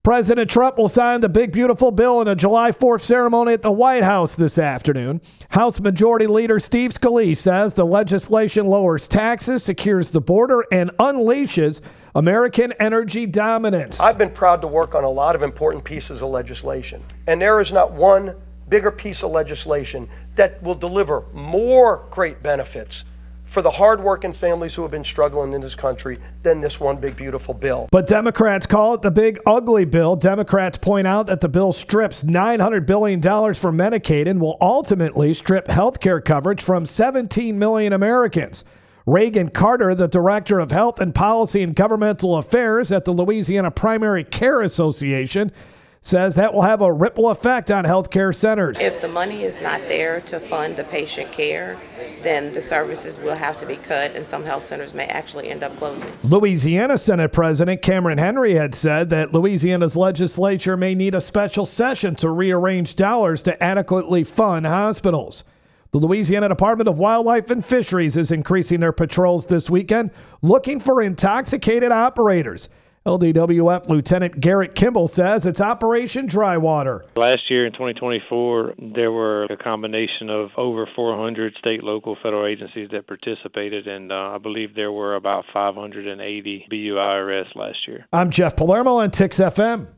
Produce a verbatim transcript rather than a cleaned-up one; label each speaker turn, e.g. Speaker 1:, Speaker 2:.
Speaker 1: President Trump will sign the big, beautiful bill in a July fourth ceremony at the White House this afternoon. House Majority Leader Steve Scalise says the legislation lowers taxes, secures the border, and unleashes American energy dominance.
Speaker 2: I've been proud to work on a lot of important pieces of legislation, and there is not one bigger piece of legislation that will deliver more great benefits for the hardworking families who have been struggling in this country than this one big, beautiful bill.
Speaker 1: But Democrats call it the big, ugly bill. Democrats point out that the bill strips nine hundred billion dollars from Medicaid and will ultimately strip health care coverage from seventeen million Americans. Reagan Carter, the Director of Health and Policy and Governmental Affairs at the Louisiana Primary Care Association, says that will have a ripple effect on healthcare centers.
Speaker 3: If the money is not there to fund the patient care, then the services will have to be cut, and some health centers may actually end up closing.
Speaker 1: Louisiana Senate President Cameron Henry had said that Louisiana's legislature may need a special session to rearrange dollars to adequately fund hospitals. The Louisiana Department of Wildlife and Fisheries is increasing their patrols this weekend, looking for intoxicated operators. L D W F Lieutenant Garrett Kimball says it's Operation Drywater.
Speaker 4: Last year in twenty twenty-four, there were a combination of over four hundred state, local, federal agencies that participated, and uh, I believe there were about five hundred eighty B U I arrests last year.
Speaker 1: I'm Jeff Palermo on T I X F M.